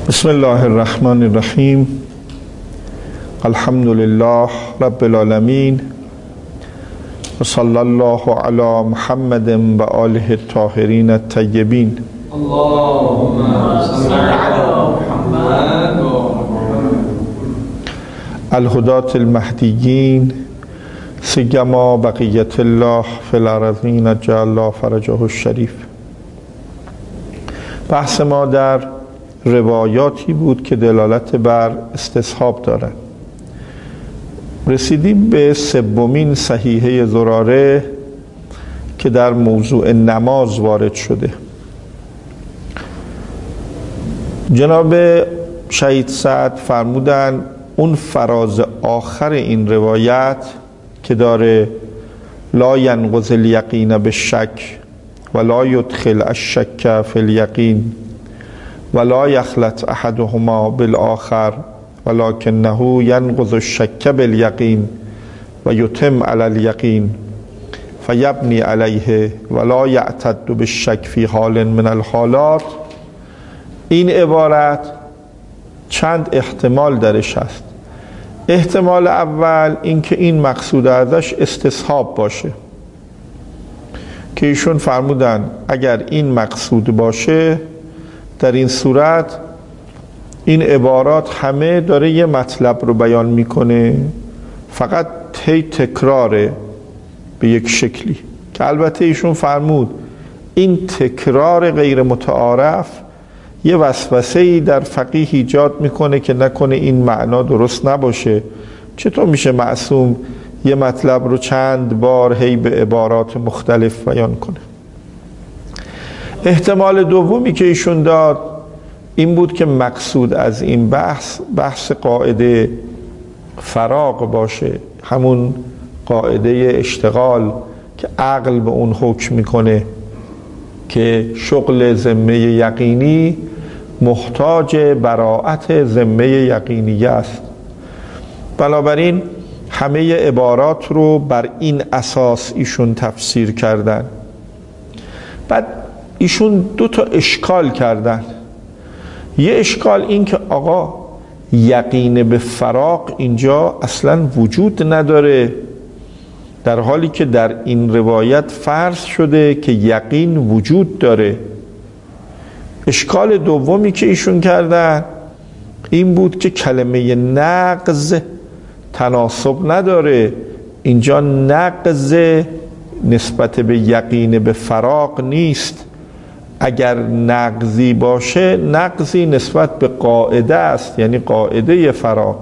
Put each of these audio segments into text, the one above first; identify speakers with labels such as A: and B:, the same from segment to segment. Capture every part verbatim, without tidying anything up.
A: بسم الله الرحمن الرحیم. الحمد لله رب العالمین و صلی الله علی محمد و آله الطاهرین الطیبین.
B: اللهم صل علی محمد
A: الهداة المهدیین سیما بقیت الله فی الارضین عجل الله فرجه الشریف. بحث ما در روایاتی بود که دلالت بر استصحاب دارند. رسیدیم به سومین صحیحه زراره که در موضوع نماز وارد شده. جناب شهید سعد فرمودن اون فراز آخر این روایت که داره لا ینقض الیقین بالشک ولا یدخل الشک فی الیقین ولا یخلط احدهما بالآخر ولکنه ینقض الشک بالیقین و یتم علی الیقین فیبنی علیه ولا یعتد بالشک فی حال من الحالات. این عبارت چند احتمال درش هست. احتمال اول این که این مقصود ازش استصحاب باشه که ایشون فرمودن اگر این مقصود باشه در این صورت این عبارات همه داره یه مطلب رو بیان میکنه، فقط هی تکراره به یک شکلی که البته ایشون فرمود این تکرار غیر متعارف یه وسوسه‌ای در فقیه ایجاد میکنه که نکنه این معنا درست نباشه. چطور میشه معصوم یه مطلب رو چند بار هی به عبارات مختلف بیان کنه؟ احتمال دومی که ایشون داد این بود که مقصود از این بحث بحث قاعده فراغ باشه، همون قاعده اشتغال که عقل به اون حکم میکنه که شغل ذمه یقینی محتاج براءت ذمه یقینی است. بنابراین همه عبارات رو بر این اساس ایشون تفسیر کردن. بعد ایشون دو تا اشکال کردن. یه اشکال این که آقا یقین به فراق اینجا اصلا وجود نداره، در حالی که در این روایت فرض شده که یقین وجود داره. اشکال دومی که ایشون کردن این بود که کلمه نقض تناسب نداره. اینجا نقض نسبت به یقین به فراق نیست. اگر نقضی باشه نقضی نسبت به قاعده است، یعنی قاعده فراق.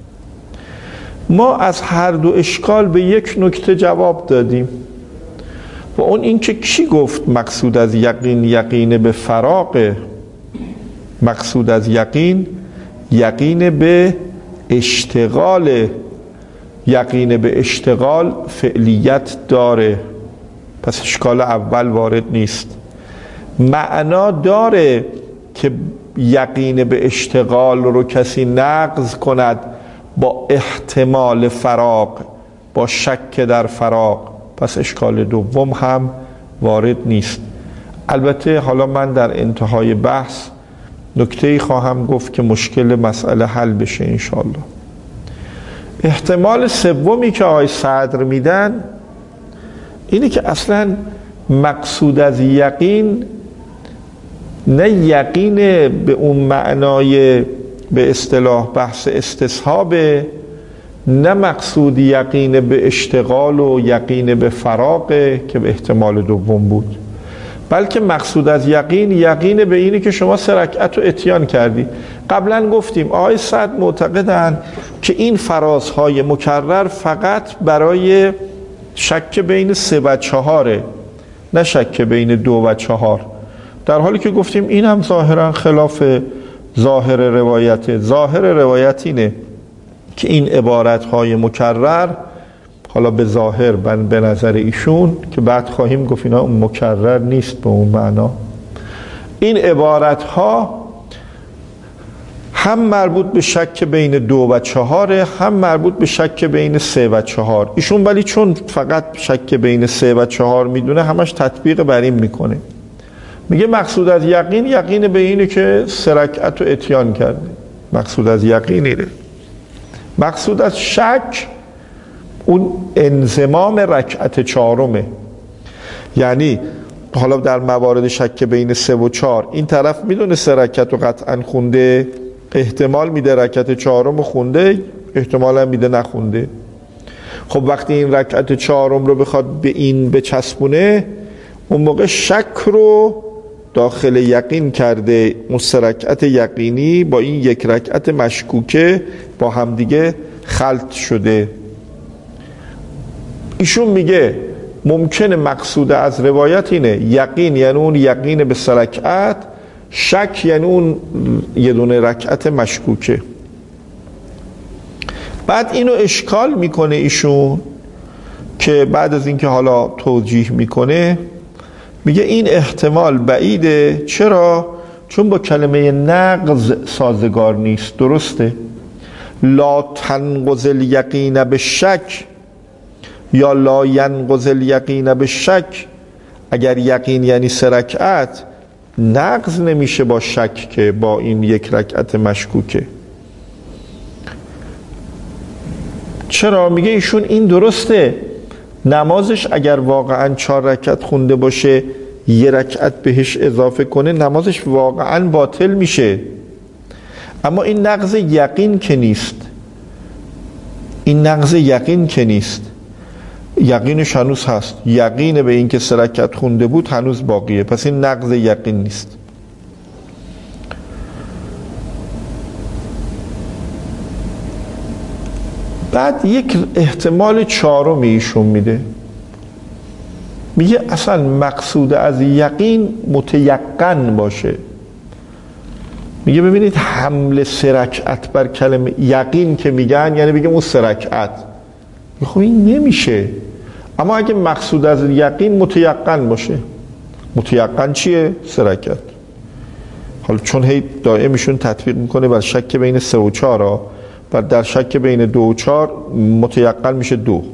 A: ما از هر دو اشکال به یک نکته جواب دادیم و اون این که کی گفت مقصود از یقین یقین به فراقه؟ مقصود از یقین یقین به اشتغال، یقین به اشتغال فعلیت داره، پس اشکال اول وارد نیست. معنا داره که یقین به اشتغال رو کسی نقض کند با احتمال فراق، با شک در فراق، پس اشکال دوم هم وارد نیست. البته حالا من در انتهای بحث نکته‌ای خواهم گفت که مشکل مسئله حل بشه انشاءالله. احتمال سومی که آقای صدر میدن اینه که اصلا مقصود از یقین نه یقین به اون معنای به اصطلاح بحث استصحابه، نه مقصود یقین به اشتغال و یقین به فراقه که به احتمال دوم بود، بلکه مقصود از یقین یقین به اینه که شما سه رکعت رو اتیان کردی. قبلا گفتیم آقای سعد معتقدن که این فرازهای مکرر فقط برای شک بین سه و چهاره، نه شک بین دو و چهار، در حالی که گفتیم این هم ظاهرا خلاف ظاهر روایت. ظاهر روایت اینه که این عبارتهای مکرر، حالا به ظاهر به نظر ایشون که بعد خواهیم گفت اینا مکرر نیست به اون معنا، این عبارتها هم مربوط به شک بین دو و چهاره، هم مربوط به شک بین سه و چهار. ایشون ولی چون فقط شک بین سه و چهار میدونه همش تطبیق بر این میکنه میگه مقصود از یقین، یقین به اینه که سه رکعت رو اتیان کرده، مقصود از یقین اینه. مقصود از شک اون انضمام رکعت چهارمه. یعنی حالا در موارد شک بین سه و چهار این طرف میدونه سه رکعت رو قطعا خونده، احتمال میده رکعت چهارم رو خونده، احتمال هم میده نخونده. خب وقتی این رکعت چهارم رو بخواد به این بچسبونه، اون موقع شک رو داخل یقین کرده، اون سه رکعت یقینی با این یک رکعت مشکوکه با همدیگه خلط شده. ایشون میگه ممکنه مقصود از روایت اینه یقین یعنی اون یقین به سه رکعت، شک یعنی اون یه دونه رکعت مشکوکه. بعد اینو اشکال میکنه ایشون که بعد از اینکه حالا توجیه میکنه میگه این احتمال بعیده. چرا؟ چون با کلمه نقض سازگار نیست. درسته؟ لا تنقض الیقین به شک یا لا ینقض الیقین به شک، اگر یقین یعنی سه رکعت نقض نمیشه با شک که با این یک رکعت مشکوکه. چرا؟ میگه ایشون این درسته، نمازش اگر واقعا چهار رکعت خونده باشه یه رکعت بهش اضافه کنه نمازش واقعا باطل میشه، اما این نقض یقین که نیست. این نقض یقین که نیست، یقینش هنوز هست، یقین به این که سه رکعت خونده بود هنوز باقیه، پس این نقض یقین نیست. بعد یک احتمال چهارمی ایشون میده، میگه اصلا مقصود از یقین متیقن باشه. میگه ببینید حمل سه رکعت بر کلمه یقین که میگن یعنی بگیم اون سه رکعت، خب این نمیشه. اما اگه مقصود از یقین متیقن باشه، متیقن چیه؟ سه رکعت. حالا چون هی دائمشون تطبیق میکنه بر شک بین سه و چهار، و در شک بین دو و چهار متیقن میشه دو.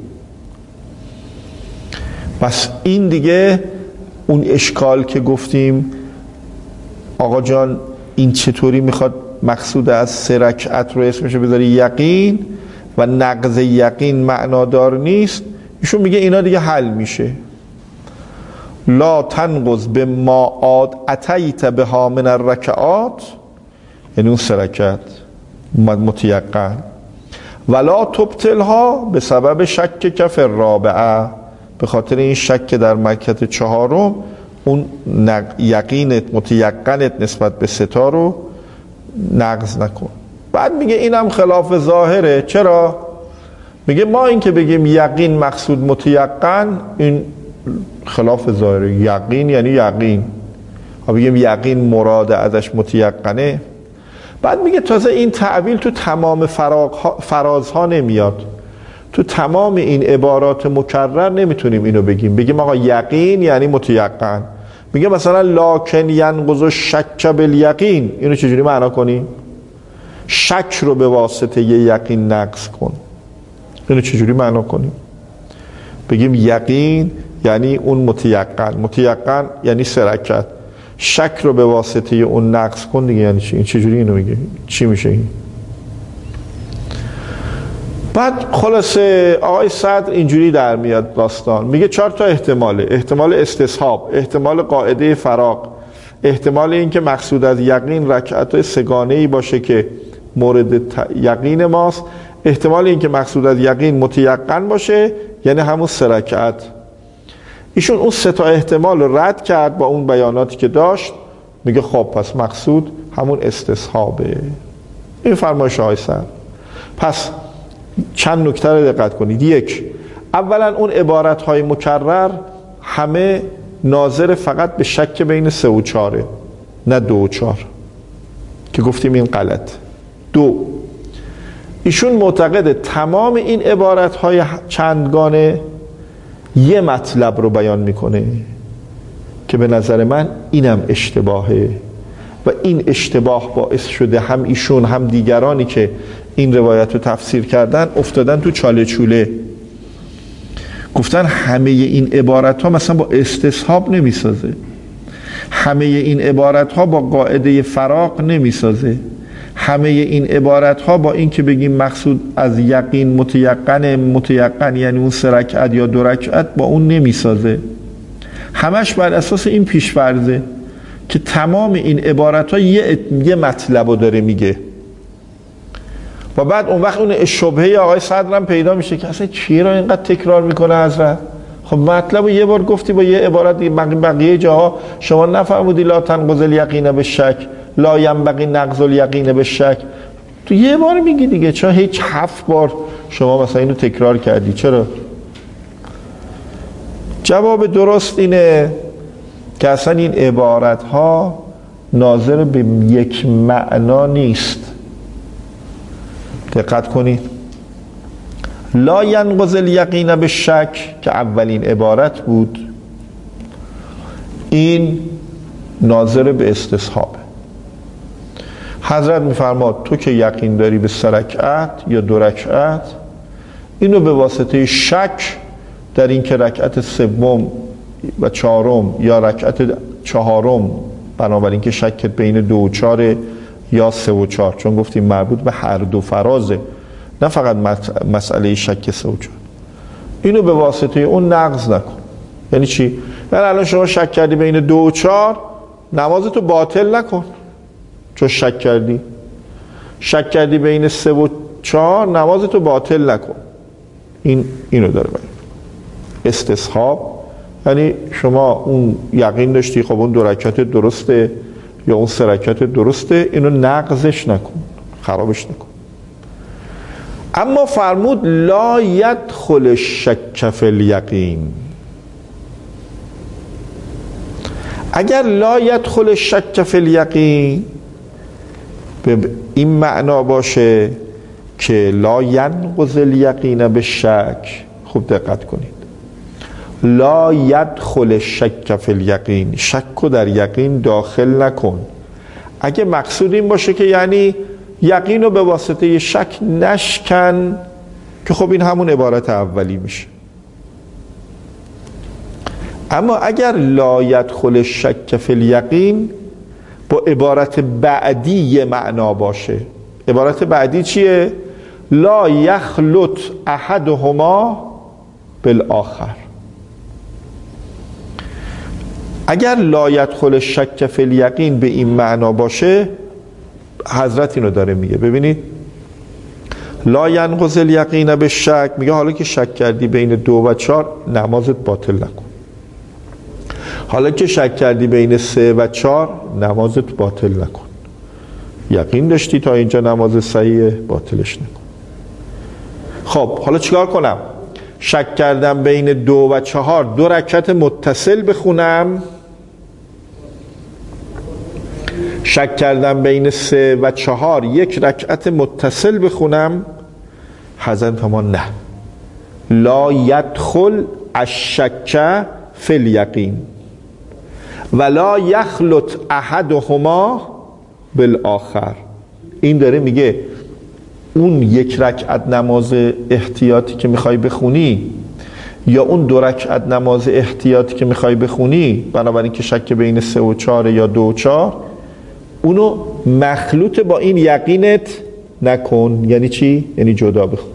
A: پس این دیگه اون اشکال که گفتیم آقا جان این چطوری میخواد مقصود از سه رکعت رو اسمش بذاری یقین و نقض یقین معنادار نیست، ایشون میگه اینا دیگه حل میشه. لا تنقض به ما عاد اتیت بها من الرکعات، یعنی اون سه رکعت متیقن، ولا تبطلها به سبب شک کف الرابعه، به خاطر این شک در رکعت چهارم اون یقینت متیقنت نسبت به ستا رو نقض نکن. بعد میگه اینم خلاف ظاهره. چرا؟ میگه ما این که بگیم یقین مقصود متیقن این خلاف ظاهره. یقین یعنی یقین، ها بگیم یقین مراد ازش متیقنه. بعد میگه تازه این تعبیل تو تمام فرازها نمیاد، تو تمام این عبارات مکرر نمیتونیم اینو بگیم بگیم آقا یقین یعنی متیقن. میگه مثلا لکن ینقض الشک بالیقین، اینو چجوری معنا کنیم؟ شک رو به واسطه یه یقین نقض کن، اینو چجوری معنا کنیم؟ بگیم یقین یعنی اون متیقن، متیقن یعنی سه رکعت، شک رو به واسطه اون نقض کن دیگه یعنی چی؟ این چجوری اینو میگه؟ چی میشه این؟ بعد خلاصه آقای صدر اینجوری در میاد داستان، میگه چهار تا احتماله: احتمال استصحاب، احتمال قاعده فراق، احتمال این که مقصود از یقین رکعت سگانه‌ای باشه که مورد یقین ماست، احتمال این که مقصود از یقین متیقن باشه یعنی همون سه رکعت. ایشون اون سه تا احتمال رو رد کرد با اون بیاناتی که داشت، میگه خب پس مقصود همون استصحابه. این فرمایش آقای صدر. پس چند نکته رو دقت کنید. یک، اولا اون عبارت‌های مکرر همه ناظر فقط به شک بین سه و چاره، نه دو و چهار که گفتیم این غلط. دو، ایشون معتقده تمام این عبارت‌های چندگانه یه مطلب رو بیان میکنه که به نظر من اینم اشتباهه و این اشتباه باعث شده هم ایشون هم دیگرانی که این روایت رو تفسیر کردن افتادن تو چاله چوله. گفتن همه این عبارت ها مثلا با استصحاب نمیسازه. همه این عبارت ها با قاعده فراق نمی سازه. همه این عبارت ها با این که بگیم مقصود از یقین متیقن، متیقن یعنی اون سه رکعت یا دو رکعت، با اون نمی سازه. همش بر اساس این پیش‌فرضه که تمام این عبارت ها یه, یه مطلب رو داره میگه و بعد اون وقت اون شبهه آقای صدرم پیدا میشه که اصلا چی را اینقدر تکرار میکنه حضرت؟ خب مطلب رو یه بار گفتی با یه عبارت دیگه، بقیه جاها شما نفرمودی لا تنقض الیقین بالشک، لا ینبغی نقض الیقین بالشک، تو یه بار میگی دیگه، چرا هیچ هفت بار شما مثلا اینو تکرار کردی؟ چرا؟ جواب درست اینه که اصلا این عبارت ها ناظر به یک معنا نیست. دقت کنید، لا ینقض الیقین بالشک که اولین عبارت بود، این ناظر به استصحابه. حضرت میفرماد تو که یقین داری به سه رکعت یا دو رکعت، اینو به واسطه شک در این که رکعت سوم و چهارم یا رکعت چهارم، بنابراین که شکت بین دو و چهار یا سه و چهار، چون گفتیم مربوط به هر دو فرازه، نه فقط مسئله شک سه و چهار، اینو به واسطه اون نقض نکن. یعنی چی؟ یعنی الان شما شک کردی بین دو و چهار، نمازتو باطل نکن چون شک کردی. شک کردی بین سه و چهار، نمازتو باطل نکن. این اینو داره باید استصحاب، یعنی شما اون یقین داشتی خب اون دو رکعت درسته یا اون سه رکعت درسته، اینو نقضش نکن، خرابش نکن. اما فرمود لا یدخل الشک فی الیقین. اگر لا یدخل الشک فی الیقین به این معنا باشه که لا ینقض الیقین بالشک، خوب دقت کنید، لا یدخل الشک فی الیقین، شک رو در یقین داخل نکن. اگه مقصود این باشه که یعنی یقین رو به واسطه شک نشکن، که خب این همون عبارت اولی میشه. اما اگر لا یدخل الشک فی الیقین با عبارت بعدی یه معنا باشه، عبارت بعدی چیه؟ لا یخلط احدهما بالآخر. اگر لا یدخل الشک فی الیقین به این معنا باشه، حضرت اینو داره میگه، ببینید لا ینقض الیقین بالشک، میگه حالا که شک کردی بین دو و چهار، نمازت باطل نکن. حالا که شک کردی بین سه و چهار، نمازت باطل نکن. یقین داشتی تا اینجا نماز صحیحه، باطلش نکن. خب حالا چیکار کنم؟ شک کردم بین دو و چهار، دو رکعت متصل بخونم؟ شک کردم بین سه و چهار، یک رکعت متصل بخونم؟ حضرت ما نه، لا یدخل الشک فی الیقین ولا یخلط احدهما بالآخر. این داره میگه اون یک رکعت نماز احتیاطی که میخوای بخونی یا اون دو رکعت نماز احتیاطی که میخوای بخونی، بنابراین که شک بین سه و چهار یا دو و چهار، اونو مخلوط با این یقینت نکن. یعنی چی؟ یعنی جدا بخون.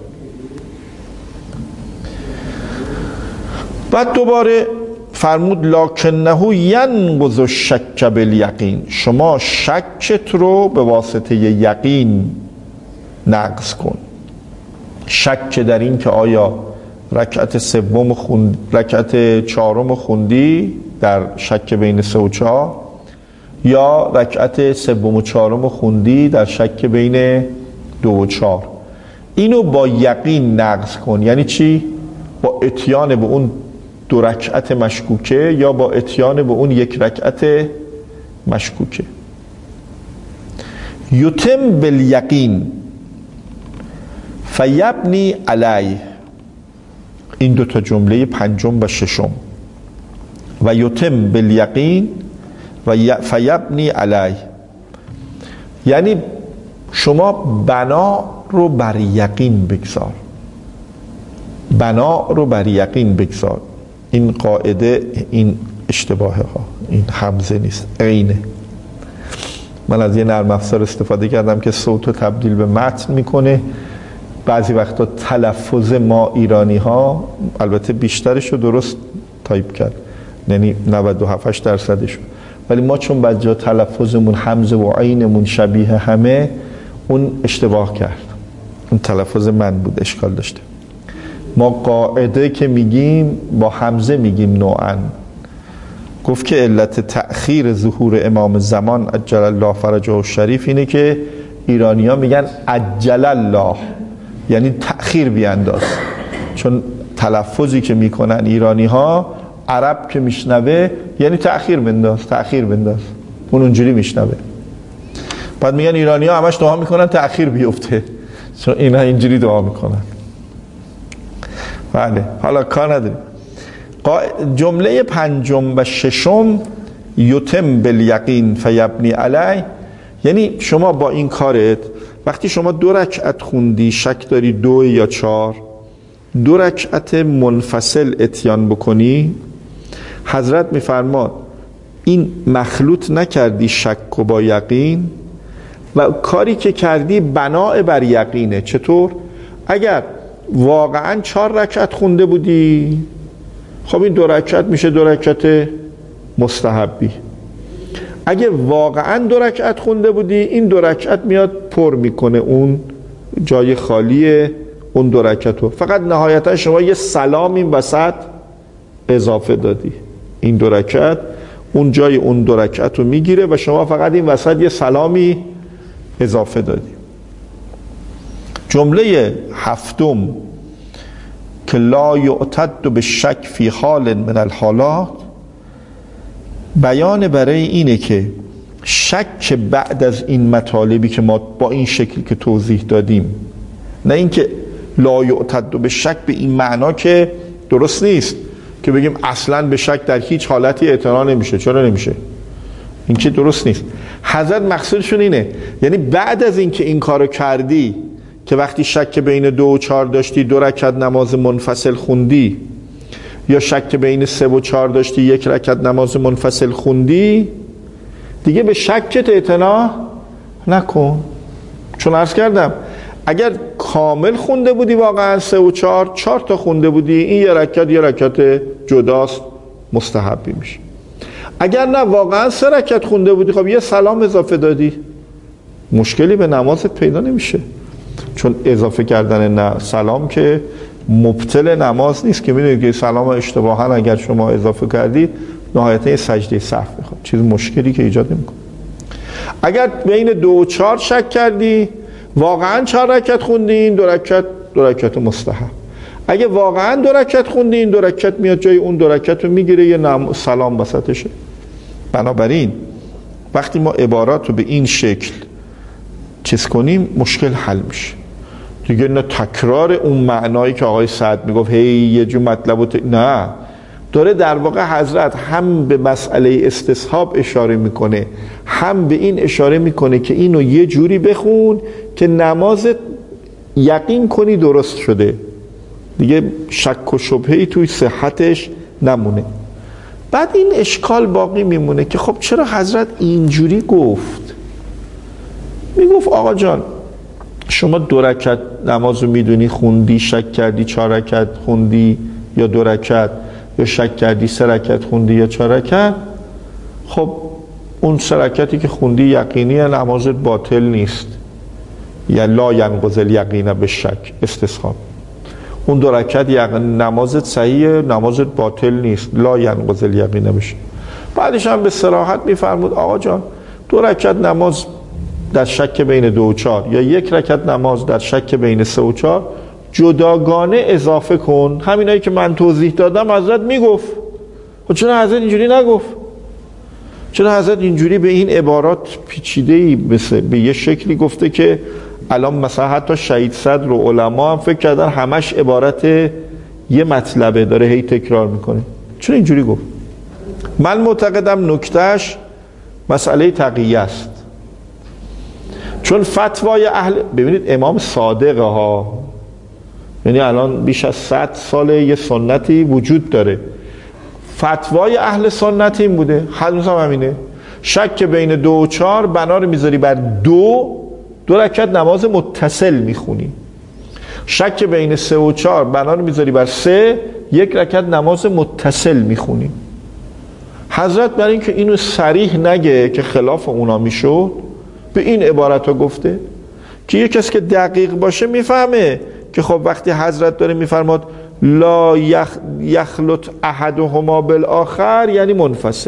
A: بعد دوباره فرمود لکنه ینقض الشک بالیقین، شما شکت رو به واسطه یقین نقض کن. شک در این که آیا رکعت سوم خوند، رکعت چهارم خوندی در شک بین سه و چهار، یا رکعت سوم و چهارم خوندی در شک بین دو و چهار، اینو با یقین نقض کن. یعنی چی؟ با اتیان به اون دو رکعت مشکوکه یا با اتیان به اون یک رکعت مشکوکه. یتم بالیقین فیبنی علیه، این دو تا جمله پنجم و ششم، و یتم بالیقین و فیبنی علیه، یعنی شما بنا رو بر یقین بگذار، بنا رو بر یقین بگذار. این قاعده، این اشتباه ها، این همزه نیست، عینه. من از یه نرم افزار استفاده کردم که صوت رو تبدیل به متن میکنه. بعضی وقتا تلفظ ما ایرانی ها، البته بیشترش رو درست تایپ کرد، یعنی نود و هفت درصدش، ولی ما چون بعضی جا تلفظمون همزه و عینمون شبیه همه، اون اشتباه کرد. اون تلفظ من بود، اشکال داشته. ما قاعده که میگیم با همزه میگیم نوعا. گفت که علت تأخیر ظهور امام زمان عجل الله فرجه الشریف اینه که ایرانی ها میگن عجل الله، یعنی تأخیر بیانداز. چون تلفظی که میکنن ایرانی ها، عرب که میشنوه یعنی تأخیر بنداز، تأخیر بنداز، اون اونجوری میشنوه. بعد میگن ایرانی ها همش دعا میکنن تأخیر بیفته، چون اینا اینجوری دعا میکنن. بله، حالا کار نداریم. جمله پنجم و ششم یتم بالیقین فیبنی علی، یعنی شما با این کارت وقتی شما دو رکعت خوندی، شک داری دو یا چهار، دو رکعت منفصل اتیان بکنی، حضرت میفرماد این مخلوط نکردی شک و با یقین، و کاری که کردی بناء بر یقینه. چطور؟ اگر واقعا چهار رکعت خونده بودی، خب این دو رکعت میشه دو رکعت مستحبی. اگه واقعا دو رکعت خونده بودی، این دو رکعت میاد پر میکنه اون جای خالی اون دو رکعت رو. فقط نهایتا شما یه سلام این وسط اضافه دادی، این دو رکعت اون جای اون دو رکعت رو میگیره و شما فقط این وسط یه سلامی اضافه دادی. جمله هفتم که لا یعتد به شک فی حال من الحالات، بیان برای اینه که شک بعد از این مطالبی که ما با این شکل که توضیح دادیم، نه اینکه لا یعتد به شک به این معنا که درست نیست که بگیم اصلا به شک در هیچ حالتی اعتنا نمیشه. چرا نمیشه؟ این که درست نیست. حضرت مقصودشون اینه، یعنی بعد از این که این کارو کردی که وقتی شک بین دو و چهار داشتی دو رکعت نماز منفصل خوندی، یا شک بین سه و چهار داشتی یک رکعت نماز منفصل خوندی، دیگه به شکت اعتنا نکن. چون عرض کردم اگر کامل خونده بودی واقعا سه و چهار، چهار تا خونده بودی، این یه رکعت یه رکعت جداست مستحبی میشه. اگر نه واقعا سه رکعت خونده بودی، خب یه سلام اضافه دادی، مشکلی به نمازت پیدا نمیشه. چون اضافه کردن نه سلام که مبطل نماز نیست، که میدونید که سلام اشتباها اگر شما اضافه کردید نهایتا سجده سهو میخواد، چیز مشکلی که ایجاد نمیکنه. اگر بین دو و چهار شک کردی، واقعا چهار رکعت خوندین، دو رکعت دو رکعت مستحب. اگه واقعا دو رکعت خوندین، دو رکعت میاد جای اون دو رکعت رو میگیره، یه نم... سلام وسطشه. بنابراین وقتی ما عبارات رو به این شکل چیز کنیم مشکل حل میشه دیگه. نه تکرار اون معنایی که آقای سعد میگفت هی یه جو مطلب و ت... نه، داره در واقع حضرت هم به مسئله استصحاب اشاره میکنه، هم به این اشاره میکنه که اینو یه جوری بخون که نمازت یقین کنی درست شده، دیگه شک و شبهه‌ای توی صحتش نمونه. بعد این اشکال باقی میمونه که خب چرا حضرت اینجوری گفت؟ میگفت آقا جان شما دو رکعت نماز رو میدونی خوندی، شک کردی چهار رکعت خوندی یا دو رکعت، یا شک کردی سه رکعت خوندی یا چهار رکعت، خب اون سه رکعتی که خوندی یقینی نمازت باطل نیست، یا لا ینقض الیقین بالشک استصحاب. اون دو رکعت یقین نمازت صحیحه، نمازت باطل نیست، لا ینقض الیقین بالشک. بعدش هم به صراحت میفرمود آقا جان دو رکعت نماز در شک بین دو و چهار یا یک رکعت نماز در شک بین سه و چهار جداگانه اضافه کن. همینایی که من توضیح دادم حضرت میگفت. خب چرا حضرت اینجوری نگفت؟ چرا حضرت اینجوری به این عبارات پیچیده‌ای به یه شکلی گفته که الان مثلا حتی شهید صدر و علما هم فکر کردن همش عبارت یه مطلبه داره هی تکرار میکنه؟ چرا اینجوری گفت؟ من معتقدم نکتهش مسئله تقیه است. چون فتوای اهل، ببینید امام صادقه ها، یعنی الان بیش از صد سال یه سنتی وجود داره، فتوای اهل سنت این بوده، هنوز هم همینه. شک بین دو و چهار بنا رو میذاری بر دو، دو رکعت نماز متصل میخونی. شک بین سه و چهار بنا رو میذاری بر سه، یک رکعت نماز متصل میخونی. حضرت برای اینکه اینو صریح نگه که خلاف اونا میشد، به این عبارت ها گفته که یک کسی که دقیق باشه میفهمه که خب وقتی حضرت داره میفرماد لا یخ یخلط احدهما بالآخر یعنی منفصل،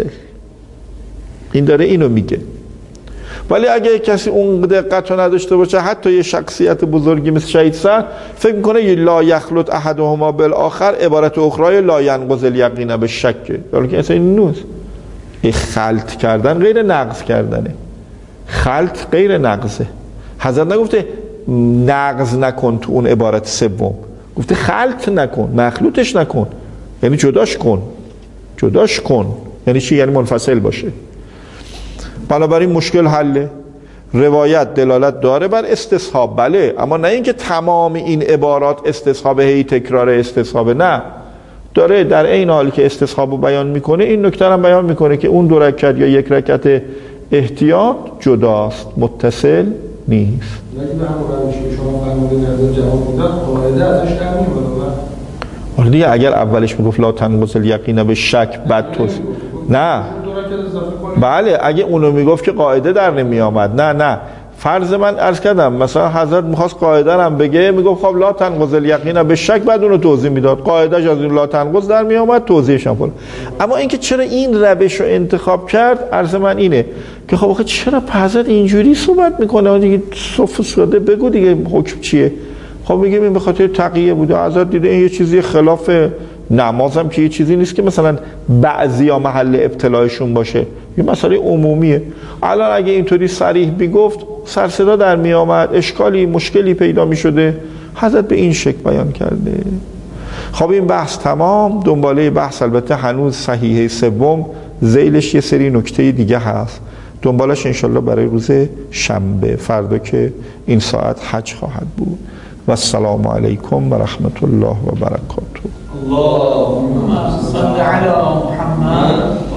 A: این داره اینو میگه. ولی اگه کسی اون دقت رو نداشته باشه، حتی یه شخصیت بزرگی مثل شهید سر فکر میکنه لا یخلط احدهما بالآخر عبارت اخرای لا ینقض الیقین بالشک، ولی که اصلا این نیست. این خلط کردن غیر نقض کردنه، خلط غیر نقضه. حضرت نگفته نقض نکن تو اون عبارت سوم، گفته خلط نکن، مخلوطش نکن، یعنی جداش کن. جداش کن یعنی چی؟ یعنی منفصل باشه. بنابراین مشکل حله. روایت دلالت داره بر استصحاب، بله، اما نه اینکه تمام این عبارات استصحاب، هی تکرار استصحاب، نه، داره در این حالی که استصحاب رو بیان میکنه این نکته هم بیان میکنه که اون دو رکعت یا یک رکعت احتیاط جداست، متصل نیست.
B: ولی به همون روشی که شما فرمودین از جواب میداد قاعده ازش در میاد.
A: آره دیگه، اگر اولش میگفت لا تنقض الیقین به شک بعد توضیح، نه بله، اگه اونو میگفت که قاعده در نمی آمد. نه نه فرض من عرض کردم مثلا حضرت میخواست قاعده رو هم بگه، میگفت خب لا تنقض الیقین به شک، بعد اونو توضیح میداد، قاعدهش از این لا تنقض در می آمد، توضیحش هم فلان. اما اینکه چرا این روش رو انتخاب کرد، عرض من اینه که خب چرا حضرت اینجوری صحبت میکنه؟ دیگه صف ساده بگو دیگه حکم چیه. خب میگیم این به خاطر تقیه بوده، حضرت دیده این یه چیزی خلاف نمازم که یه چیزی نیست که مثلا بعضیا محل ابتلایشون باشه، یه مسئله عمومیه. الان اگه اینطوری صریح بیگفت سر صدا در می آمد، اشکالی مشکلی پیدا می شده، حضرت به این شکل بیان کرده. خب این بحث تمام. دنباله بحث البته هنوز صحیحه سوم ذیلش یه سری نکته دیگه هست، دنبالش انشالله برای روز شنبه، فردا که این ساعت حج خواهد بود. و السلام علیکم و رحمت الله و برکاته.
B: اللهم صل علی محمد.